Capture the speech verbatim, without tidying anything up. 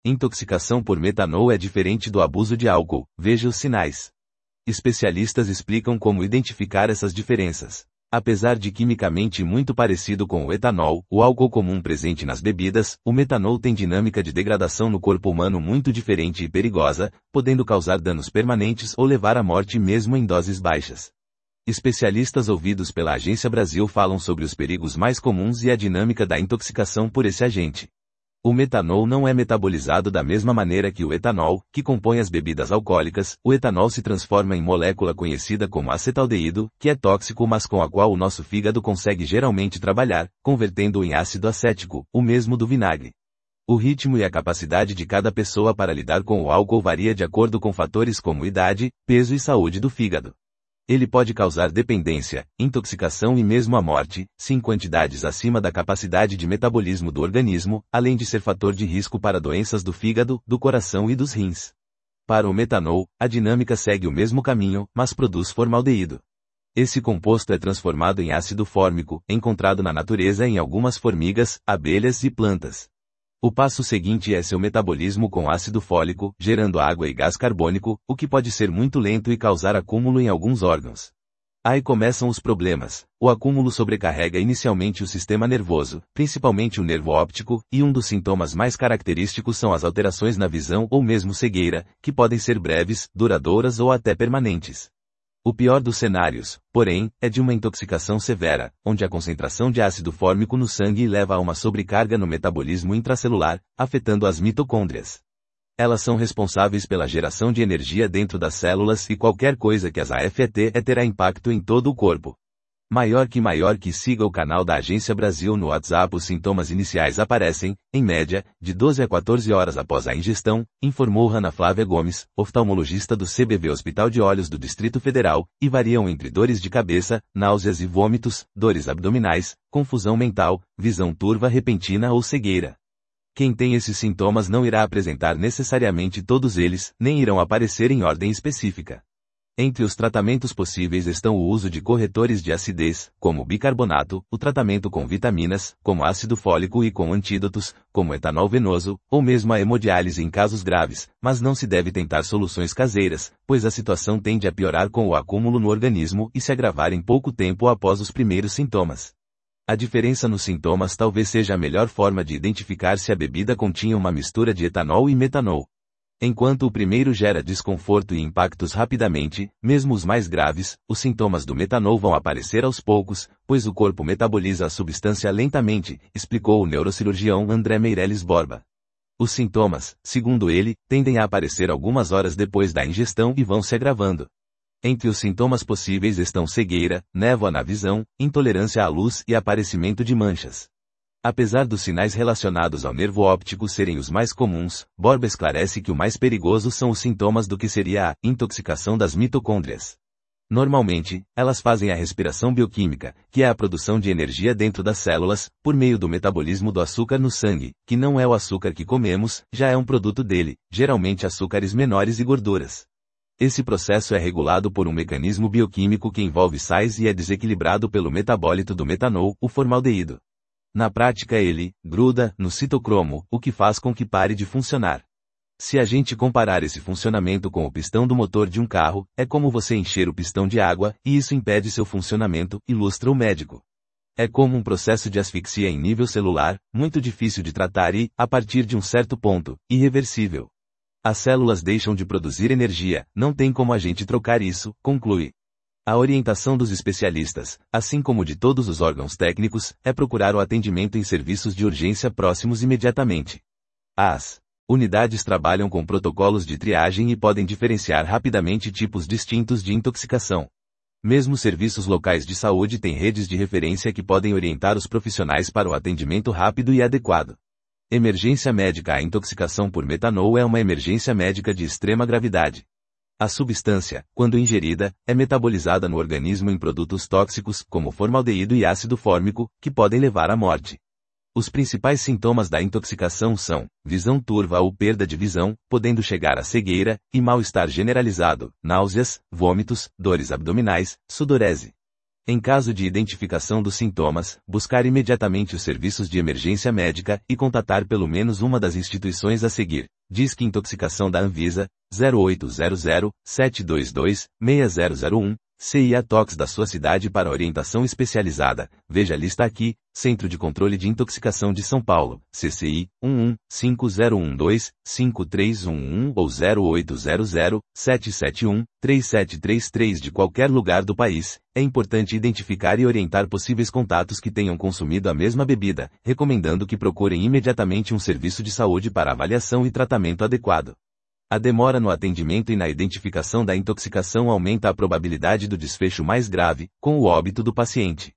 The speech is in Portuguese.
Intoxicação por metanol é diferente do abuso de álcool, veja os sinais. Especialistas explicam como identificar essas diferenças. Apesar de quimicamente muito parecido com o etanol, o álcool comum presente nas bebidas, o metanol tem dinâmica de degradação no corpo humano muito diferente e perigosa, podendo causar danos permanentes ou levar à morte mesmo em doses baixas. Especialistas ouvidos pela Agência Brasil falam sobre os perigos mais comuns e a dinâmica da intoxicação por esse agente. O metanol não é metabolizado da mesma maneira que o etanol, que compõe as bebidas alcoólicas. O etanol se transforma em molécula conhecida como acetaldeído, que é tóxico mas com a qual o nosso fígado consegue geralmente trabalhar, convertendo-o em ácido acético, o mesmo do vinagre. O ritmo e a capacidade de cada pessoa para lidar com o álcool varia de acordo com fatores como idade, peso e saúde do fígado. Ele pode causar dependência, intoxicação e mesmo a morte, se em quantidades acima da capacidade de metabolismo do organismo, além de ser fator de risco para doenças do fígado, do coração e dos rins. Para o metanol, a dinâmica segue o mesmo caminho, mas produz formaldeído. Esse composto é transformado em ácido fórmico, encontrado na natureza em algumas formigas, abelhas e plantas. O passo seguinte é seu metabolismo com ácido fólico, gerando água e gás carbônico, o que pode ser muito lento e causar acúmulo em alguns órgãos. Aí começam os problemas. O acúmulo sobrecarrega inicialmente o sistema nervoso, principalmente o nervo óptico, e um dos sintomas mais característicos são as alterações na visão ou mesmo cegueira, que podem ser breves, duradouras ou até permanentes. O pior dos cenários, porém, é de uma intoxicação severa, onde a concentração de ácido fórmico no sangue leva a uma sobrecarga no metabolismo intracelular, afetando as mitocôndrias. Elas são responsáveis pela geração de energia dentro das células e qualquer coisa que as afete terá impacto em todo o corpo. Maior que maior que siga o canal da Agência Brasil no WhatsApp. Os sintomas iniciais aparecem, em média, de doze a quatorze horas após a ingestão, informou Ana Flávia Gomes, oftalmologista do C B V Hospital de Olhos do Distrito Federal, e variam entre dores de cabeça, náuseas e vômitos, dores abdominais, confusão mental, visão turva repentina ou cegueira. Quem tem esses sintomas não irá apresentar necessariamente todos eles, nem irão aparecer em ordem específica. Entre os tratamentos possíveis estão o uso de corretores de acidez, como bicarbonato, o tratamento com vitaminas, como ácido fólico e com antídotos, como etanol venoso, ou mesmo a hemodiálise em casos graves, mas não se deve tentar soluções caseiras, pois a situação tende a piorar com o acúmulo no organismo e se agravar em pouco tempo após os primeiros sintomas. A diferença nos sintomas talvez seja a melhor forma de identificar se a bebida continha uma mistura de etanol e metanol. Enquanto o primeiro gera desconforto e impactos rapidamente, mesmo os mais graves, os sintomas do metanol vão aparecer aos poucos, pois o corpo metaboliza a substância lentamente, explicou o neurocirurgião André Meirelles Borba. Os sintomas, segundo ele, tendem a aparecer algumas horas depois da ingestão e vão se agravando. Entre os sintomas possíveis estão cegueira, névoa na visão, intolerância à luz e aparecimento de manchas. Apesar dos sinais relacionados ao nervo óptico serem os mais comuns, Borba esclarece que o mais perigoso são os sintomas do que seria a intoxicação das mitocôndrias. Normalmente, elas fazem a respiração bioquímica, que é a produção de energia dentro das células, por meio do metabolismo do açúcar no sangue, que não é o açúcar que comemos, já é um produto dele, geralmente açúcares menores e gorduras. Esse processo é regulado por um mecanismo bioquímico que envolve sais e é desequilibrado pelo metabólito do metanol, o formaldeído. Na prática ele gruda no citocromo, o que faz com que pare de funcionar. Se a gente comparar esse funcionamento com o pistão do motor de um carro, é como você encher o pistão de água, e isso impede seu funcionamento, ilustra o médico. É como um processo de asfixia em nível celular, muito difícil de tratar e, a partir de um certo ponto, irreversível. As células deixam de produzir energia, não tem como a gente trocar isso, conclui. A orientação dos especialistas, assim como de todos os órgãos técnicos, é procurar o atendimento em serviços de urgência próximos imediatamente. As unidades trabalham com protocolos de triagem e podem diferenciar rapidamente tipos distintos de intoxicação. Mesmo serviços locais de saúde têm redes de referência que podem orientar os profissionais para o atendimento rápido e adequado. Emergência médica. A intoxicação por metanol é uma emergência médica de extrema gravidade. A substância, quando ingerida, é metabolizada no organismo em produtos tóxicos, como formaldeído e ácido fórmico, que podem levar à morte. Os principais sintomas da intoxicação são visão turva ou perda de visão, podendo chegar à cegueira, e mal-estar generalizado, náuseas, vômitos, dores abdominais, sudorese. Em caso de identificação dos sintomas, buscar imediatamente os serviços de emergência médica e contatar pelo menos uma das instituições a seguir. Disque Intoxicação da Anvisa, zero oito zero zero, sete dois dois, seis zero zero um, C I A Tox da sua cidade para orientação especializada. Veja a lista aqui. Centro de Controle de Intoxicação de São Paulo, C C I, um um, cinco zero um dois, cinco três um um ou zero oito zero zero, sete sete um, três sete três três de qualquer lugar do país. É importante identificar e orientar possíveis contatos que tenham consumido a mesma bebida, recomendando que procurem imediatamente um serviço de saúde para avaliação e tratamento adequado. A demora no atendimento e na identificação da intoxicação aumenta a probabilidade do desfecho mais grave, com o óbito do paciente.